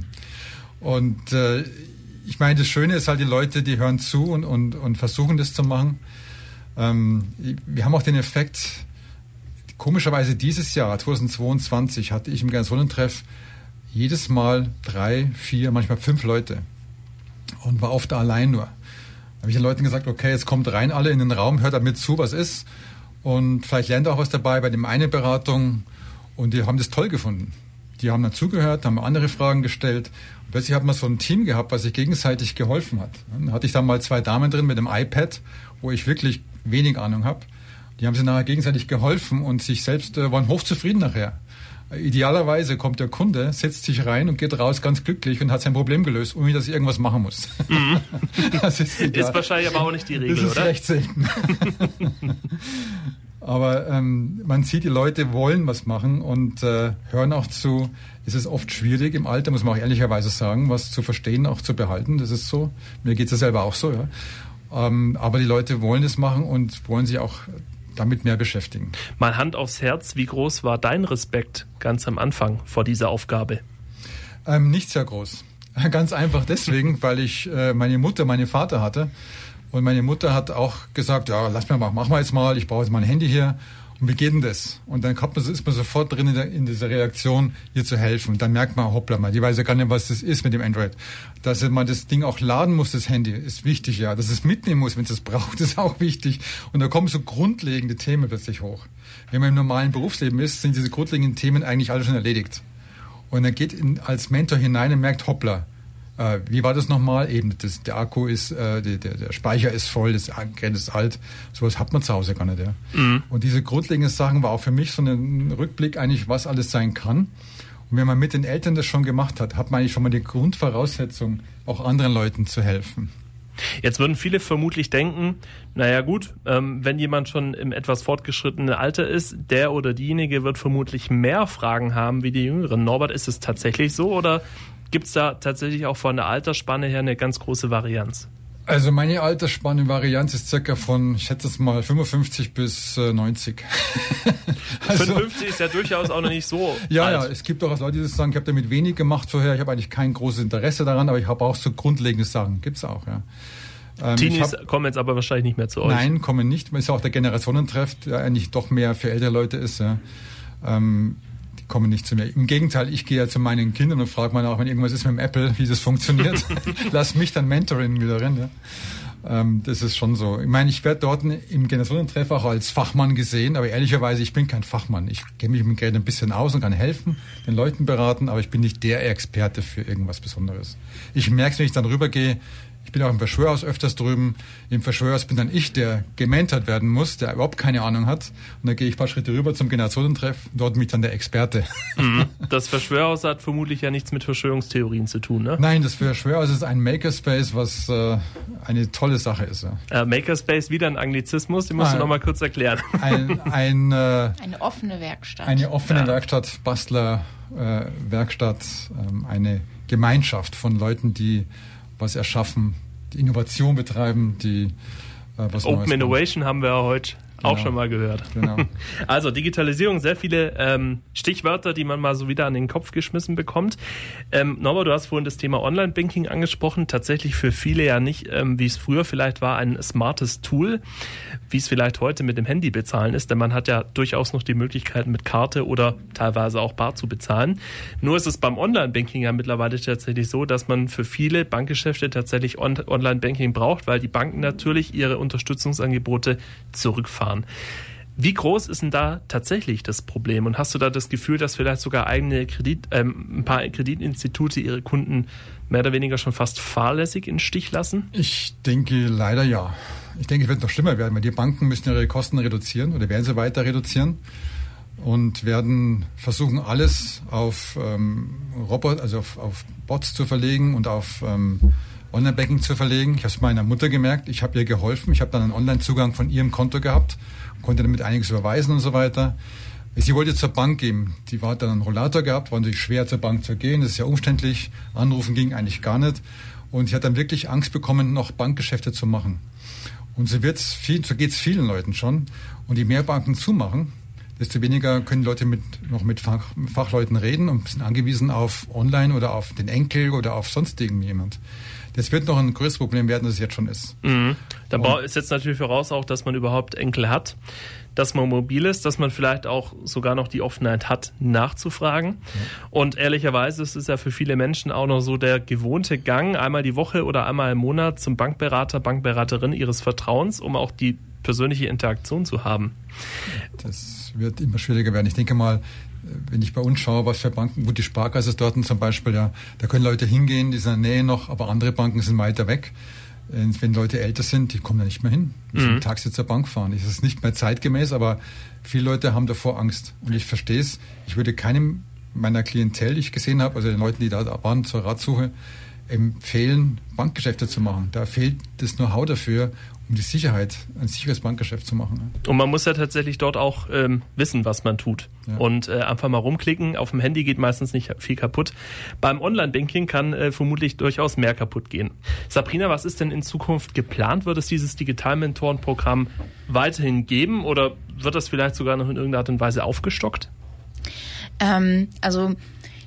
Und äh, ich meine, das Schöne ist halt, die Leute, die hören zu und, und, und versuchen das zu machen. Ähm, wir haben auch den Effekt, komischerweise dieses Jahr, zweitausendzweiundzwanzig, hatte ich im Garnisonentreff jedes Mal drei, vier, manchmal fünf Leute und war oft allein nur. Da habe ich den Leuten gesagt, okay, jetzt kommt rein alle in den Raum, hört damit zu, was ist und vielleicht lernt ihr auch was dabei bei dem eine Beratung und die haben das toll gefunden. Die haben dann zugehört, haben andere Fragen gestellt und plötzlich hat man so ein Team gehabt, was sich gegenseitig geholfen hat. Dann hatte ich dann mal zwei Damen drin mit dem iPad, wo ich wirklich wenig Ahnung habe. Die haben sich nachher gegenseitig geholfen und sich selbst äh, waren hochzufrieden nachher. Idealerweise kommt der Kunde, setzt sich rein und geht raus ganz glücklich und hat sein Problem gelöst, ohne dass ich irgendwas machen muss. Mhm. Das ist, ist wahrscheinlich aber auch nicht die Regel, das ist oder? Recht selten. Aber ähm, man sieht, die Leute wollen was machen und äh, hören auch zu. Es ist oft schwierig im Alter, muss man auch ehrlicherweise sagen, was zu verstehen, auch zu behalten. Das ist so. Mir geht es ja selber auch so. Ja. Ähm, aber die Leute wollen es machen und wollen sich auch damit mehr beschäftigen. Mal Hand aufs Herz, wie groß war dein Respekt ganz am Anfang vor dieser Aufgabe? Ähm, nicht sehr groß. Ganz einfach deswegen, weil ich äh, meine Mutter, meinen Vater hatte. Und meine Mutter hat auch gesagt, ja, lass mir mal, mach mal jetzt mal, ich brauche jetzt mal ein Handy hier. Und wie geht denn das? Und dann kommt man, ist man sofort drin in, der, in dieser Reaktion, ihr zu helfen. Und dann merkt man, hoppla mal, die weiß ja gar nicht, was das ist mit dem Android. Dass man das Ding auch laden muss, das Handy, ist wichtig, ja. Dass es mitnehmen muss, wenn es es braucht, ist auch wichtig. Und da kommen so grundlegende Themen plötzlich hoch. Wenn man im normalen Berufsleben ist, sind diese grundlegenden Themen eigentlich alle schon erledigt. Und dann geht in, als Mentor hinein und merkt, hoppla, äh, wie war das nochmal? Eben, das, der Akku ist, äh, der, der Speicher ist voll, das Gerät ist alt. Sowas hat man zu Hause gar nicht, ja. Mhm. Und diese grundlegenden Sachen war auch für mich so ein Rückblick eigentlich, was alles sein kann. Und wenn man mit den Eltern das schon gemacht hat, hat man eigentlich schon mal die Grundvoraussetzung, auch anderen Leuten zu helfen. Jetzt würden viele vermutlich denken, naja gut, ähm, wenn jemand schon im etwas fortgeschrittenen Alter ist, der oder diejenige wird vermutlich mehr Fragen haben wie die Jüngeren. Norbert, ist es tatsächlich so oder gibt es da tatsächlich auch von der Altersspanne her eine ganz große Varianz? Also meine Altersspanne Varianz ist circa von, ich schätze es mal, fünfundfünfzig bis äh, neunzig. Also, fünfundfünfzig ist ja durchaus auch noch nicht so ja, alt. Ja, es gibt auch Leute, die sagen, ich habe damit wenig gemacht vorher, ich habe eigentlich kein großes Interesse daran, aber ich habe auch so grundlegende Sachen. Gibt's auch, ja. Ähm, Teenies hab, kommen jetzt aber wahrscheinlich nicht mehr zu euch. Nein, kommen nicht. Man ist ja auch der Generationentreff, der eigentlich doch mehr für ältere Leute ist, ja. Ähm, kommen nicht zu mir. Im Gegenteil, ich gehe ja zu meinen Kindern und frage mal nach, wenn irgendwas ist mit dem Apple, wie das funktioniert. Lass mich dann Mentoring wieder rein. Ja. Ähm, das ist schon so. Ich meine, ich werde dort im Generationentreff auch als Fachmann gesehen, aber ehrlicherweise, ich bin kein Fachmann. Ich kenne mich mit dem Gerät ein bisschen aus und kann helfen, den Leuten beraten, aber ich bin nicht der Experte für irgendwas Besonderes. Ich merke es, wenn ich dann rübergehe. Ich bin auch im Verschwörhaus öfters drüben. Im Verschwörhaus bin dann ich, der gementert werden muss, der überhaupt keine Ahnung hat. Und dann gehe ich ein paar Schritte rüber zum Generationentreff. Dort bin ich dann der Experte. Das Verschwörhaus hat vermutlich ja nichts mit Verschwörungstheorien zu tun, ne? Nein, das Verschwörhaus ist ein Makerspace, was äh, eine tolle Sache ist. Ja. Äh, Makerspace, wieder ein Anglizismus, den musst ein, du noch mal kurz erklären. Ein, ein, äh, eine offene Werkstatt. Eine offene ja. Werkstatt, Bastler, äh, Werkstatt, äh, eine Gemeinschaft von Leuten, die was erschaffen, die Innovation betreiben, die äh, was Open Innovation haben wir ja heute genau. auch schon mal gehört. Genau. Also Digitalisierung, sehr viele ähm, Stichwörter, die man mal so wieder an den Kopf geschmissen bekommt. Ähm, Norbert, du hast vorhin das Thema Online-Banking angesprochen. Tatsächlich für viele ja nicht, ähm, wie es früher vielleicht war, ein smartes Tool, wie es vielleicht heute mit dem Handy bezahlen ist, denn man hat ja durchaus noch die Möglichkeit, mit Karte oder teilweise auch bar zu bezahlen. Nur ist es beim Online-Banking ja mittlerweile tatsächlich so, dass man für viele Bankgeschäfte tatsächlich On- Online-Banking braucht, weil die Banken natürlich ihre Unterstützungsangebote zurückfahren. Wie groß ist denn da tatsächlich das Problem? Und hast du da das Gefühl, dass vielleicht sogar eigene Kredit, ähm, ein paar Kreditinstitute ihre Kunden mehr oder weniger schon fast fahrlässig in den Stich lassen? Ich denke leider ja. Ich denke, es wird noch schlimmer werden, weil die Banken müssen ihre Kosten reduzieren oder werden sie weiter reduzieren und werden versuchen, alles auf ähm, Roboter, also auf, auf Bots zu verlegen und auf ähm, Online-Banking zu verlegen. Ich habe es meiner Mutter gemerkt, ich habe ihr geholfen, ich habe dann einen Online-Zugang von ihrem Konto gehabt, konnte damit einiges überweisen und so weiter. Sie wollte zur Bank gehen, die hat dann einen Rollator gehabt, war natürlich schwer zur Bank zu gehen, das ist ja umständlich, anrufen ging eigentlich gar nicht und sie hat dann wirklich Angst bekommen, noch Bankgeschäfte zu machen. Und so wird's viel, so geht's vielen Leuten schon und je mehr Banken zumachen, desto weniger können Leute mit, noch mit Fach, Fachleuten reden und sind angewiesen auf Online oder auf den Enkel oder auf sonst irgendjemand. Das wird noch ein größeres Problem werden, als es jetzt schon ist. Mhm. Da ist jetzt natürlich voraus auch, dass man überhaupt Enkel hat, dass man mobil ist, dass man vielleicht auch sogar noch die Offenheit hat, nachzufragen. Ja. Und ehrlicherweise ist es ja für viele Menschen auch noch so der gewohnte Gang, einmal die Woche oder einmal im Monat zum Bankberater, Bankberaterin ihres Vertrauens, um auch die persönliche Interaktion zu haben. Das wird immer schwieriger werden. Ich denke mal, wenn ich bei uns schaue, was für Banken, wo die Sparkasse ist dort zum Beispiel, ja, da können Leute hingehen, die sind in der Nähe noch, aber andere Banken sind weiter weg. Wenn Leute älter sind, die kommen da nicht mehr hin. Die müssen mhm. Taxi zur Bank fahren. Das ist nicht mehr zeitgemäß, aber viele Leute haben davor Angst. Und ich verstehe es. Ich würde keinem meiner Klientel, die ich gesehen habe, also den Leuten, die da waren zur Ratsuche, empfehlen, Bankgeschäfte zu machen. Da fehlt das Know-how dafür, um die Sicherheit, ein sicheres Bankgeschäft zu machen. Und man muss ja tatsächlich dort auch ähm, wissen, was man tut. Ja. Und äh, einfach mal rumklicken. Auf dem Handy geht meistens nicht viel kaputt. Beim Online-Banking kann äh, vermutlich durchaus mehr kaputt gehen. Sabrina, was ist denn in Zukunft geplant? Wird es dieses Digital-Mentoren-Programm weiterhin geben oder wird das vielleicht sogar noch in irgendeiner Art und Weise aufgestockt? Ähm, also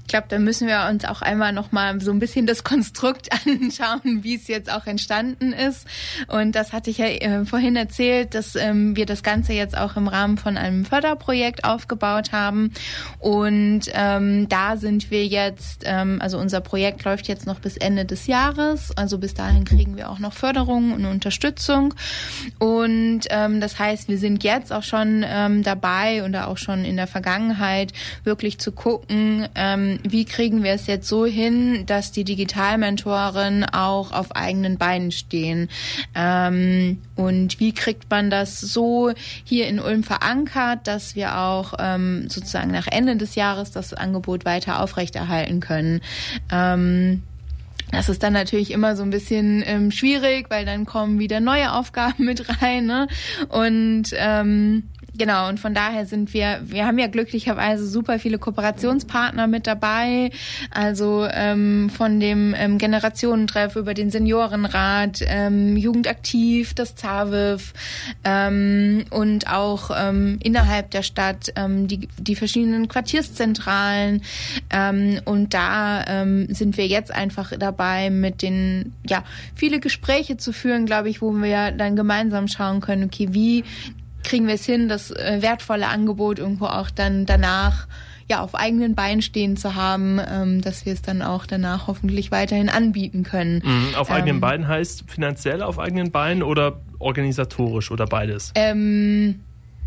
glaube, da müssen wir uns auch einmal noch mal so ein bisschen das Konstrukt anschauen, wie es jetzt auch entstanden ist. Und das hatte ich ja äh, vorhin erzählt, dass ähm, wir das Ganze jetzt auch im Rahmen von einem Förderprojekt aufgebaut haben. Und ähm, da sind wir jetzt, ähm, also unser Projekt läuft jetzt noch bis Ende des Jahres. Also bis dahin kriegen wir auch noch Förderung und Unterstützung. Und ähm, das heißt, wir sind jetzt auch schon ähm, dabei oder auch schon in der Vergangenheit wirklich zu gucken, ähm, wie kriegen wir es jetzt so hin, dass die Digitalmentoren auch auf eigenen Beinen stehen? Ähm, und wie kriegt man das so hier in Ulm verankert, dass wir auch ähm, sozusagen nach Ende des Jahres das Angebot weiter aufrechterhalten können? Ähm, Das ist dann natürlich immer so ein bisschen ähm, schwierig, weil dann kommen wieder neue Aufgaben mit rein, ne? Und ähm, genau, und von daher sind wir, wir haben ja glücklicherweise super viele Kooperationspartner mit dabei, also ähm, von dem ähm, Generationentreff über den Seniorenrat, ähm, Jugendaktiv, das ZAWIF ähm, und auch ähm, innerhalb der Stadt ähm, die, die verschiedenen Quartierszentralen ähm, und da ähm, sind wir jetzt einfach dabei, mit den, ja, viele Gespräche zu führen, glaube ich, wo wir dann gemeinsam schauen können, okay, wie kriegen wir es hin, das äh, wertvolle Angebot irgendwo auch dann danach ja auf eigenen Beinen stehen zu haben, ähm, dass wir es dann auch danach hoffentlich weiterhin anbieten können. Mhm, auf eigenen ähm, Beinen heißt finanziell auf eigenen Beinen oder organisatorisch oder beides? Ähm,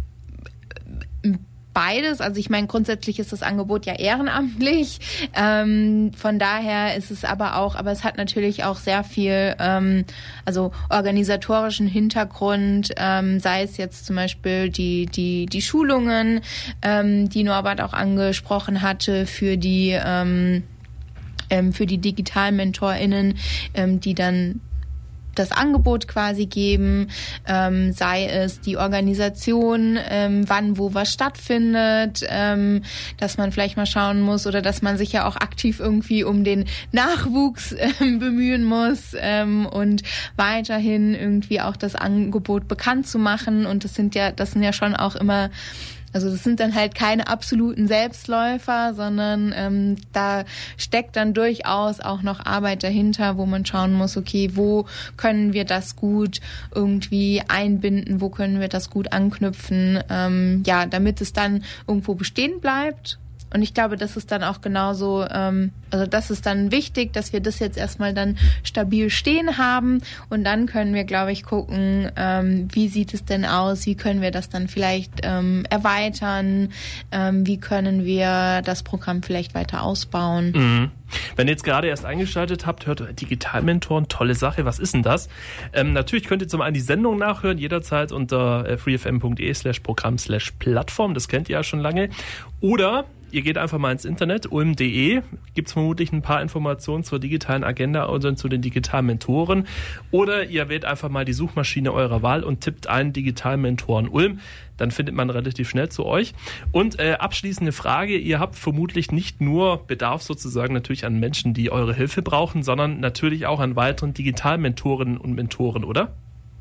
Beides, also ich meine, grundsätzlich ist das Angebot ja ehrenamtlich, ähm, von daher ist es aber auch, aber es hat natürlich auch sehr viel, ähm, also organisatorischen Hintergrund, ähm, sei es jetzt zum Beispiel die die die Schulungen, ähm, die Norbert auch angesprochen hatte für die ähm, ähm, für die Digital-MentorInnen, ähm, die dann das Angebot quasi geben, ähm, sei es die Organisation, ähm, wann, wo was stattfindet, ähm, dass man vielleicht mal schauen muss oder dass man sich ja auch aktiv irgendwie um den Nachwuchs ähm, bemühen muss ähm, und weiterhin irgendwie auch das Angebot bekannt zu machen. Und das sind ja, das sind ja schon auch immer, also das sind dann halt keine absoluten Selbstläufer, sondern ähm, da steckt dann durchaus auch noch Arbeit dahinter, wo man schauen muss, okay, wo können wir das gut irgendwie einbinden, wo können wir das gut anknüpfen, ähm, ja, damit es dann irgendwo bestehen bleibt. Und ich glaube, das ist dann auch genauso, ähm, also das ist dann wichtig, dass wir das jetzt erstmal dann stabil stehen haben und dann können wir, glaube ich, gucken, ähm, wie sieht es denn aus, wie können wir das dann vielleicht ähm, erweitern, ähm, wie können wir das Programm vielleicht weiter ausbauen. Mhm. Wenn ihr jetzt gerade erst eingeschaltet habt, hört Digitalmentoren, tolle Sache, was ist denn das? Ähm, natürlich könnt ihr zum einen die Sendung nachhören, jederzeit unter äh, freefm.de slash Programm slash Plattform, das kennt ihr ja schon lange. Oder ihr geht einfach mal ins Internet, ulm punkt de, gibt es vermutlich ein paar Informationen zur digitalen Agenda oder zu den digitalen Mentoren. Oder ihr wählt einfach mal die Suchmaschine eurer Wahl und tippt ein Digitalmentoren Ulm. Dann findet man relativ schnell zu euch. Und äh, abschließende Frage, ihr habt vermutlich nicht nur Bedarf sozusagen natürlich an Menschen, die eure Hilfe brauchen, sondern natürlich auch an weiteren Digitalmentorinnen und Mentoren, oder?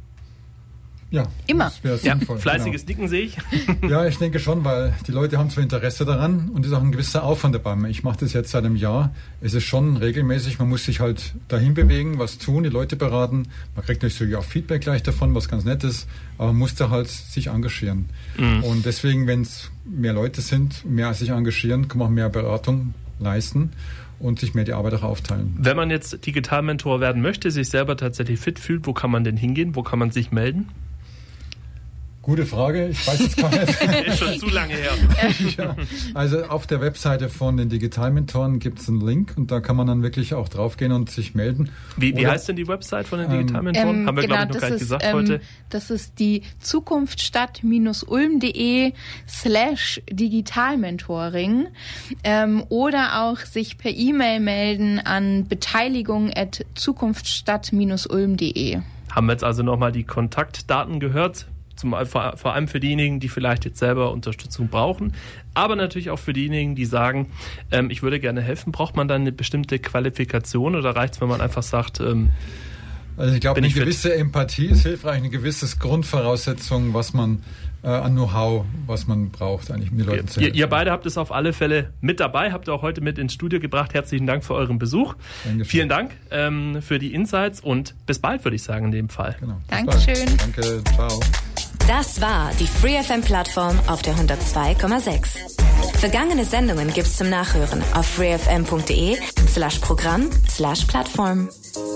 Ja, immer. Das wäre Ja, sinnvoll. fleißiges Genau. Nicken sehe ich. Ja, ich denke schon, weil die Leute haben zwar Interesse daran und es ist auch ein gewisser Aufwand dabei. Ich mache das jetzt seit einem Jahr. Es ist schon regelmäßig, man muss sich halt dahin bewegen, was tun, die Leute beraten. Man kriegt natürlich auch Feedback gleich davon, was ganz nett ist, aber man muss da halt sich engagieren. Mhm. Und deswegen, wenn es mehr Leute sind, mehr sich engagieren, kann man auch mehr Beratung leisten und sich mehr die Arbeit auch aufteilen. Wenn man jetzt Digitalmentor werden möchte, sich selber tatsächlich fit fühlt, wo kann man denn hingehen? Wo kann man sich melden? Gute Frage, ich weiß jetzt gar nicht. Ist schon zu lange her. Ja, also auf der Webseite von den Digitalmentoren gibt es einen Link und da kann man dann wirklich auch draufgehen und sich melden. Wie, wie Oder, heißt denn die Website von den Digitalmentoren? Ähm, Haben wir, genau, glaube ich, noch gar nicht ist, gesagt ähm, heute. Das ist die zukunftsstadt-ulm.de slash Digitalmentoring ähm, oder auch sich per E-Mail melden an beteiligung at zukunftsstadt-ulm.de. Haben wir jetzt also nochmal die Kontaktdaten gehört? Zum, vor, vor allem für diejenigen, die vielleicht jetzt selber Unterstützung brauchen, aber natürlich auch für diejenigen, die sagen, ähm, ich würde gerne helfen. Braucht man dann eine bestimmte Qualifikation oder reicht es, wenn man einfach sagt, ähm, Also ich glaube, bin eine ich fit. gewisse Empathie ist hilfreich, eine gewisse Grundvoraussetzung, was man äh, an Know-how, was man braucht, eigentlich um die Leute zu helfen. Ihr, ihr beide habt es auf alle Fälle mit dabei, habt ihr auch heute mit ins Studio gebracht. Herzlichen Dank für euren Besuch. Dankeschön. Vielen Dank ähm, für die Insights und bis bald, würde ich sagen, in dem Fall. Genau. Bis Dankeschön. bald. Danke, ciao. Das war die Free F M-Plattform auf der hundertzwei Komma sechs. Vergangene Sendungen gibt's zum Nachhören auf freefm.de slash Programm slash Plattform.